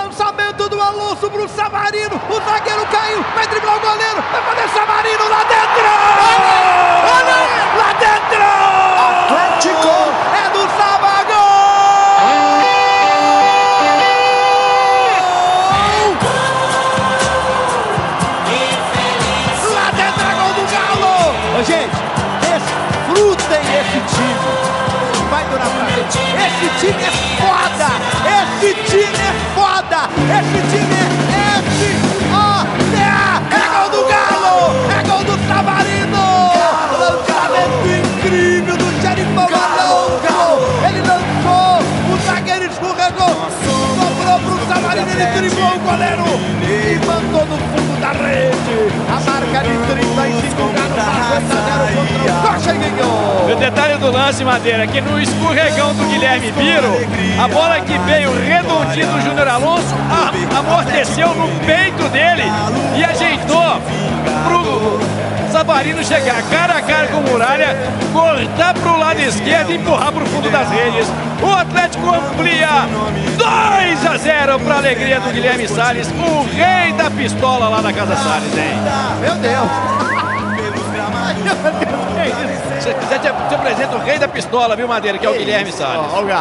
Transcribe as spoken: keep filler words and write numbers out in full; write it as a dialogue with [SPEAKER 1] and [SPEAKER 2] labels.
[SPEAKER 1] lançamento do Alonso pro Savarino. O zagueiro caiu, vai driblar o goleiro, vai fazer Savarino lá dentro! Olha aí! Lá dentro!
[SPEAKER 2] Atlético!
[SPEAKER 1] É do Sabagol! Lá dentro é gol do Galo! Ô, gente, desfrutem esse time. Vai durar pra frente. Esse time é foda! Esse time é foda! Esse time é F O D A! É gol do Galo! É gol do Savarino! Lançamento incrível do Xerifão Alonso! Ele lançou, o zagueiro escorregou, sobrou pro Savarino, ele driblou o goleiro e mandou no fundo da rede. A marca de trinta e cinco graus, cinquenta a zero contra o Coxa e ganhou.
[SPEAKER 3] O detalhe do lance, Madeira, é que no escorregão do Guilherme Biro, a bola que veio redondinha do Júnior Alonso a, amorteceu no peito dele e ajeitou pro Savarino chegar cara a cara com o Muralha, cortar pro lado esquerdo e empurrar pro fundo das redes. O Atlético amplia dois a zero para alegria do Guilherme Salles, o rei da pistola lá na Casa Salles, hein?
[SPEAKER 1] Meu Deus!
[SPEAKER 3] Se quiser, te apresenta o rei da pistola, viu, Madeira, que é o Guilherme Salles.